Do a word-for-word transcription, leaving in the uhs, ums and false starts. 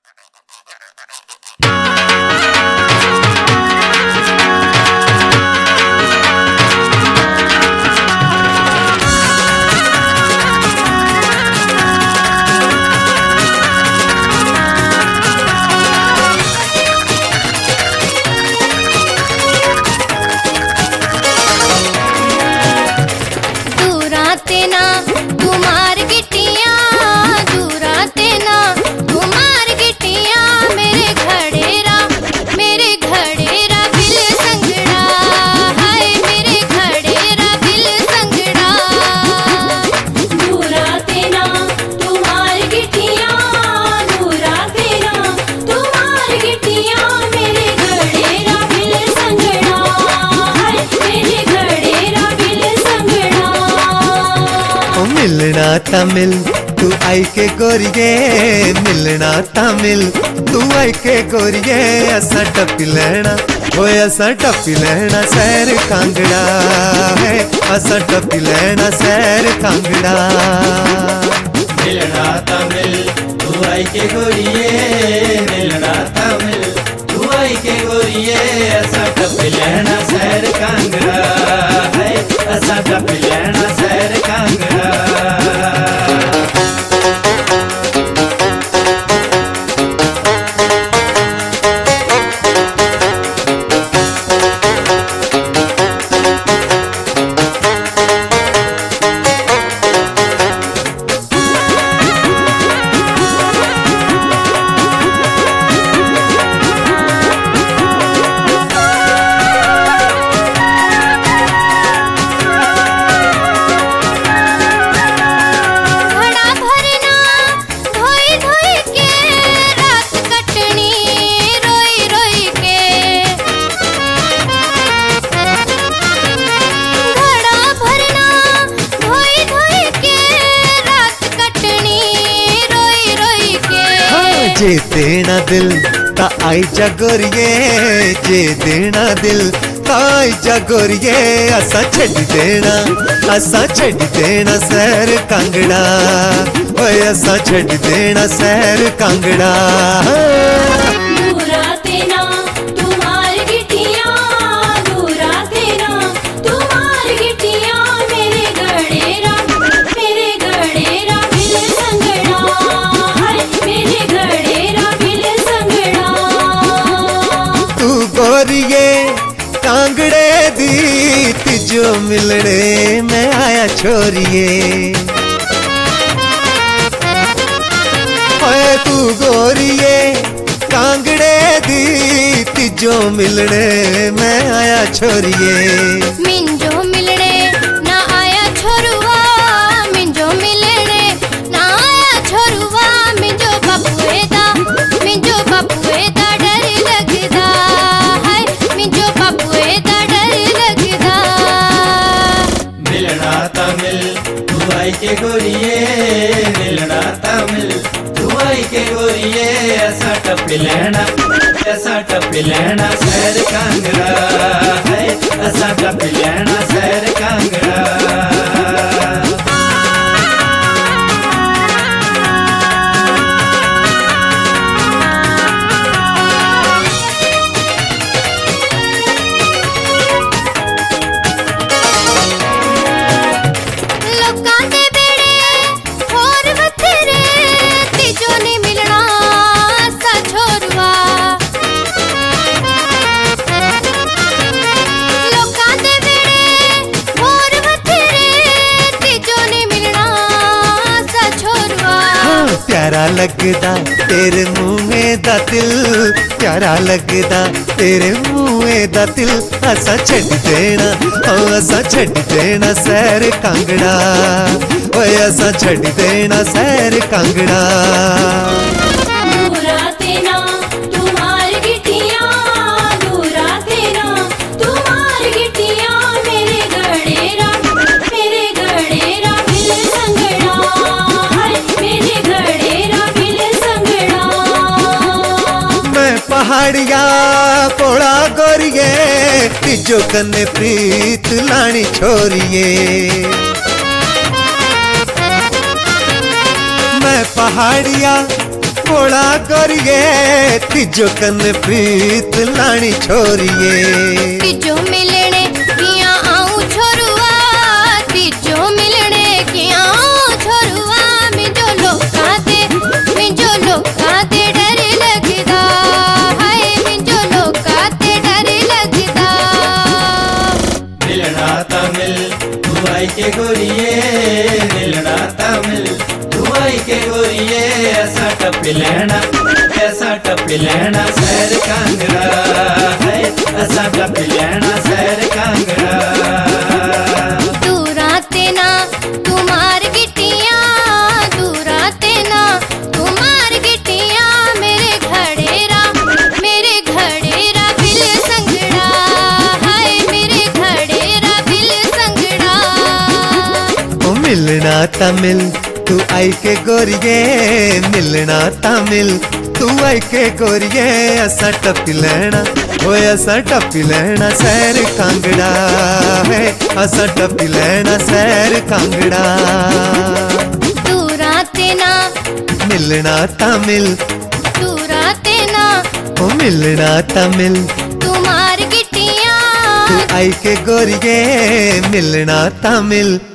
मिलना तमिल तू आई के गोरिये, मिलना तमिल तू आई के गोरिये, असा टपी लेना होए असा टपी लेना सैर कांगड़ा है, असा टपी लेना सैर कांगड़ा। मिलना तमिल तू आई के गोरिये, मिलना तमिल तू आई के गोरिये, असा टपी लेना सैर कांगड़ा है, असा टपी लेना सैर कांगड़ा। जे देना दिल ता आई जा गोरिये, जे देना दिल ता आई जा गोरिये, असा छड़ देना असा छड़ देना सैर कांगड़ा, ओए असा छड़ देना सैर कांगड़ा। गोरिये कांगड़े दी तिजो मिलने में आया छोरिये, ओए तू गोरिये कांगड़े दी तिजो मिलने में आया छोरिये। मिंजो मिलने ना आया छोरुआ, मिंजो मिलने ना आया छोरुआ, मिंजो बपुए दा मिंजो बपुए दा डर लगदा है, मिंजो बपुए दा डर लगदा। मिलना तमिल तू आई के गोरिये, मिलना तमिल तू आई के गोरिये, ऐसा टपी लेना ऐसा टपी लेना सैर कांगड़ा है, ऐसा टपी लेना सैर कांगड़ा। प्यारा लगदा तेरे मुँह दा दिल, प्यारा लगदा तेरे मुँह दा दिल, असा छड़ देना ओ असा छड़ देना सैर कांगड़ा, ओए असा छड़ देना सैर कांगड़ा। पहाड़िया पोड़ा गोरिये, तिजो कन्ने प्रीत लानी छोरिये, मैं पहाड़िया कोड़ा गोरिए तिजो कन प्रीत लानी छोरिए तिजो मिलने किया आऊं छोरुआ तिजो मिलने किया आऊं छोरुआ मिजो लोका दे मिजो लोका दे डर लगदा हाय मिजो लोका दे डर लगदा मिलना तमिल तू आई के गोरिए मिलना तमिल तू आई के गोरिए ऐसा टप लेना ऐसा टप लेना सैर कांगड़ा है ऐसा टप लेना सैर कांगड़ा तू राते ना तू मार गिट्टियां तू राते ना तू मार गिट्टियां मेरे घड़ेरा मेरे घड़ेरा बिल संगड़ा हाय मेरे घड़ेरा बिल संगड़ा ओ मिलना तमिल तू आई के गोरिए मिलना तमिल तू आई के गोरिए असा टप लेना ओए असा टप लेना सैर कांगड़ा है असा टप लेना सैर कांगड़ा तू राते ना मिलना तमिल तू राते ना ओ मिलना तमिल तू मार गिट्टियां तू आई के गोरिए मिलना तमिल